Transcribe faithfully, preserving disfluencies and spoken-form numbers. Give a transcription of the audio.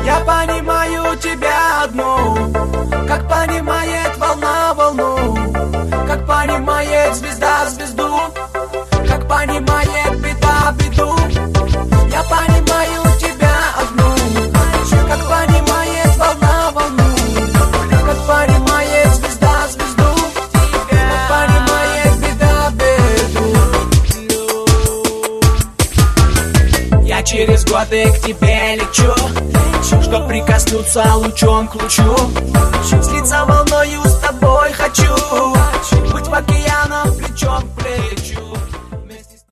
Я понимаю тебя одну, как понимает волна волну, как понимает звезда звезду, как понимает беда беду. Я понимаю тебя одну, как понимает волна волну, как понимает звезда звезду, как понимает беда беду. Я через годы к тебе лечу, чтоб прикоснуться лучом к лучу, слиться волною с тобой хочу.